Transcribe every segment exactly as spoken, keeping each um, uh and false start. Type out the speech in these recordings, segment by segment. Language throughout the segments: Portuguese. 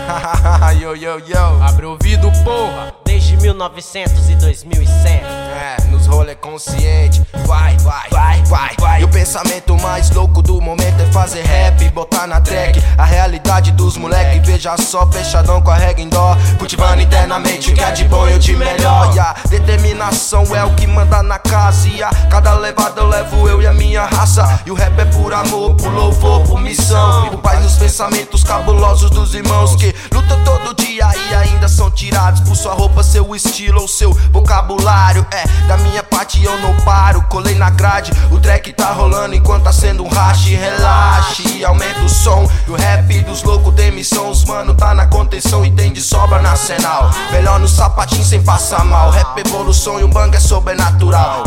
Yo, yo, yo. Abre o ouvido, porra. Desde mil e novecentos e dois mil e cem. É, nos rolê consciente. Vai, vai, vai, vai, vai. E o pensamento mais louco do momento é fazer rap, botar na track a realidade dos moleque. Veja só, fechadão com a regra em dó, cultivando internamente o que é de bom e o de melhor. E a determinação é o que manda na casa. E a cada levada eu levo eu e a minha raça. E o rap é por amor, por louvor, por missão. Por paz nos pensamentos cabulosos dos irmãos que lutam todo dia e ainda são tirados por sua roupa, seu estilo ou seu vocabulário. É, da minha parte eu não paro, colei na grade, o track tá rolando enquanto tá sendo um rache. Relaxe, aumenta o som, e o rap dos loucos tem missão. Os mano tá na contenção e tem de sobra na arsenal. Melhor no sapatinho sem passar mal. Rap é evolução e um bang é sobrenatural.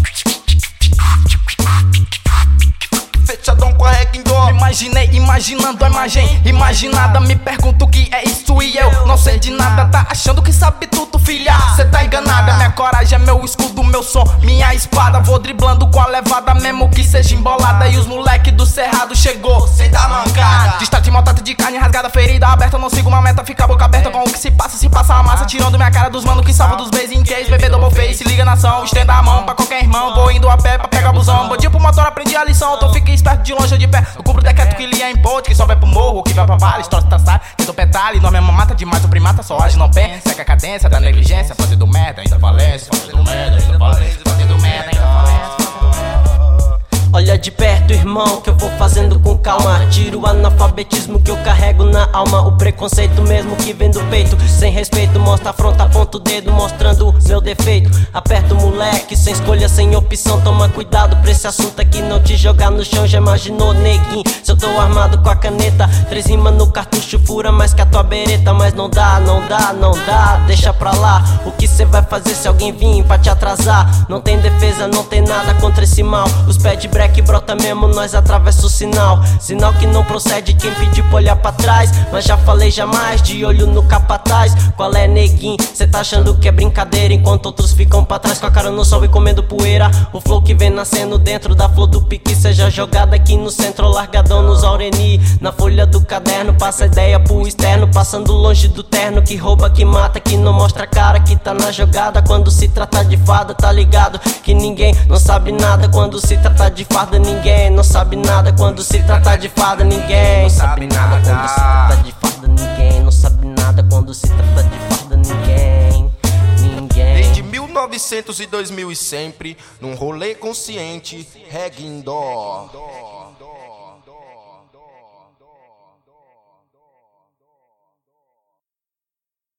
Fechadão com a regra em dó. Imaginei, imaginando a imagem imaginada. Me pergunto o que é isso e eu não sei de nada. Tá achando que sabe tudo, filha? Cê tá enganada. Minha coragem é meu escudo, meu som, minha espada. Vou driblando com a levada, mesmo que seja embolada. E os moleque do cerrado chegou sem dar mancada. Destaque maltrata de carne rasgada, ferida aberta. Não sigo uma meta, fica a boca aberta com o que se passa. Se passa a massa, tirando minha cara dos mano que salva dos bens em case. Bebê double face, liga nação, estenda a mão pra qualquer irmão. Vou indo a pé pra pegar busão. Bom dia pro motor, aprendi a lição. Então fique esperto de longe ou de pé. Eu cubro o decreto que lhe é imposto. Que só vai pro morro, que vai pra vale. Estoura tá sai, tenta petalhe. Nós mesmo mata demais, o primata só age, não pensa. Segue a cadência da negligência, fazendo merda, ainda falece. Fazendo merda, ainda falece. Fazendo merda, ainda falece. Olha de perto, irmão, que eu vou fazendo com calma. Tiro o analfabetismo que eu carrego na alma. O preconceito mesmo que vem do peito. Sem respeito, mostra a fronta, aponta o dedo mostrando meu defeito. Aperta o moleque, sem escolha, sem opção. Toma cuidado pra esse assunto aqui não te jogar no chão. Já imaginou, neguinho, se eu tô armado com a caneta. Três rimas no cartucho, fura mais que a tua bereta. Mas não dá, não dá, não dá, deixa pra lá. O que cê vai fazer se alguém vir pra te atrasar? Não tem defesa, não tem nada contra esse mal. Os pés de break brota mesmo, nós atravessa o sinal. Sinal que não procede quem pedir pra olhar pra trás. Mas já falei jamais, de olho no capataz. Qual é, neguinho? Cê tá achando que é brincadeira, enquanto outros ficam pra trás com a cara no sol e comendo poeira. O flow que vem nascendo dentro da flor do pique, seja jogada aqui no centro, largadão nos aureni. Na folha do caderno, passa ideia pro externo, passando longe do terno. Que rouba, que mata, que não mostra a cara, que tá na jogada. Quando se trata de fada, tá ligado? Que ninguém não sabe nada quando se trata de farda. Ninguém não sabe nada quando se trata de fada. Ninguém não sabe nada quando se trata de farda. Ninguém não sabe nada quando se trata de farda. Ninguém, ninguém. Desde mil e novecentos e dois mil e sempre, num rolê consciente, regra em dó.